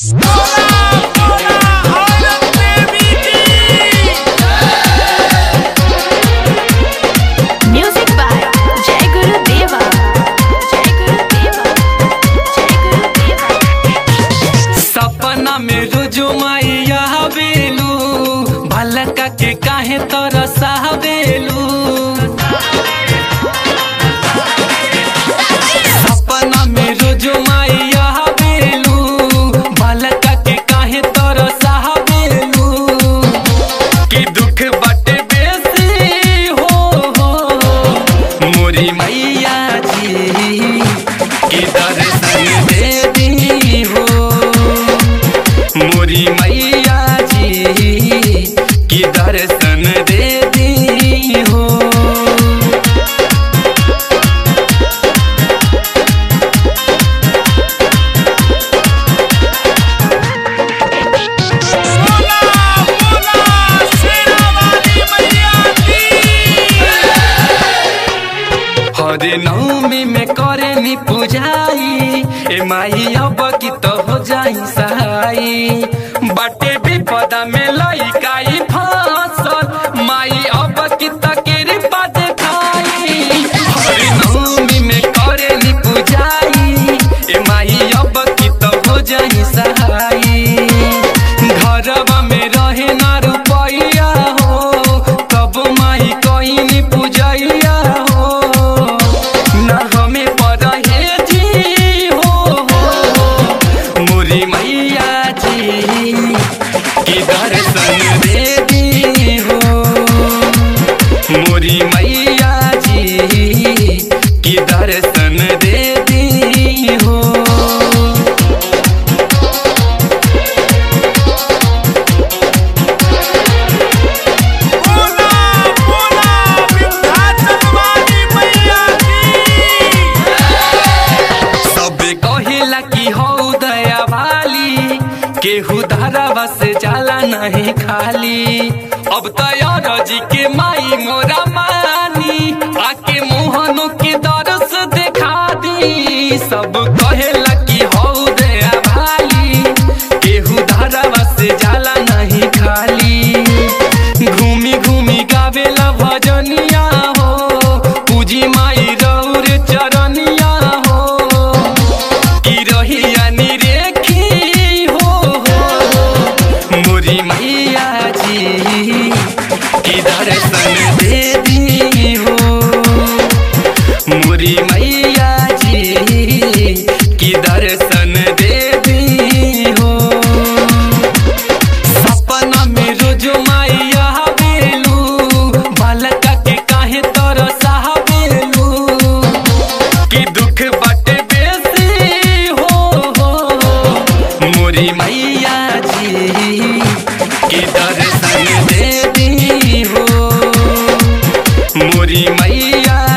Music by जय गुरुदेवा जय गुरुदेवा जय गुरुदेवा। सपना में रोजो माइया बेलू भलका के काहे तरसा बेलू। सपना में रोजो माइया बेलू भलका के काहे तरसा बेलू। कि दुख बटे बेसी हो मोरी मैया जी कि दर्शन दे दी हो मोरी मैया जी कि दर्शन दे दी हो। हरे नवमी में करे नी पूजाई ए माई अब की तो हो जाई सहाई। बाटे विपदा में लइकाई फसल माई अब की तकेरी पद खाई। हरे नवमी में करे नी पूजाई ए माई अब की तो हो जाई सहाई। घरवा में रहे ना रुपैया हो तब माई कहीं नी पूजैया हो। ना हमें परहेज जी हो मोरी मैया जी कि दर्शन दे दी हो मोरी मैया जी कि दर्शन दे दी हो। सबे कहेला कि हौ दया वाली केहू धारावा से जाला नहीं खाली। अब तैयार जी के माई मोरा मानी आके मोहनो के दरस देखा दी। सब कहेला कि हौ दया वाली केहू धारावा से जाला नहीं खाली। घूमी घूमी गावेला भजनिया हो पूजी माई रौर चरनिया हो। कि रहिया निरेखी हो मोरी मैया जी कि दर्शन दे दी हो मोरी मैया जी कि दर्शन दे दी हो। सपना में रोजो माइया बेलू भलका के काहे तरसा बेलू। कि दुख बटे बेसी हो मोरी मैया जी कि दर्शन दे दी हो मोरी मैया